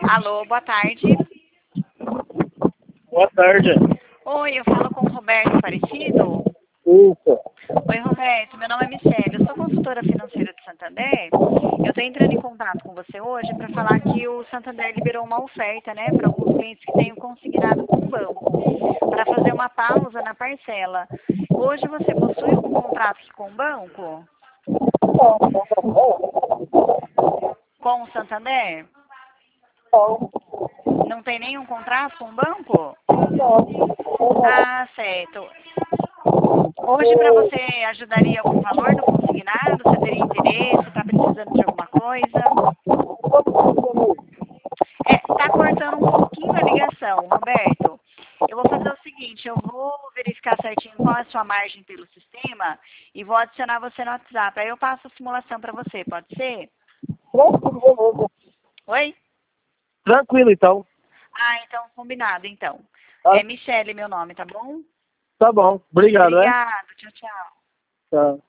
Alô, boa tarde. Boa tarde. Oi, eu falo com o Roberto Aparecido. Isso. Oi, Roberto, meu nome é Michele, eu sou consultora financeira do Santander. Eu estou entrando em contato com você hoje para falar que o Santander liberou uma oferta, né, para alguns clientes que tenham consignado com o banco, para fazer uma pausa na parcela. Hoje você possui algum contrato com o banco? Com o Santander? Não tem nenhum contrato com o banco? Ah, certo. Hoje para você ajudaria algum valor no consignado? Você teria interesse? Está precisando de alguma coisa? Tá cortando um pouquinho a ligação, Roberto. Eu vou fazer o seguinte, eu vou verificar certinho qual é a sua margem pelo sistema e vou adicionar você no WhatsApp. Aí eu passo a simulação para você, pode ser? Oi? Tranquilo, então. Ah, então combinado, então. Tá, É Michele meu nome, tá bom? tá bom. Obrigado, Obrigado, tchau, tchau. Tchau.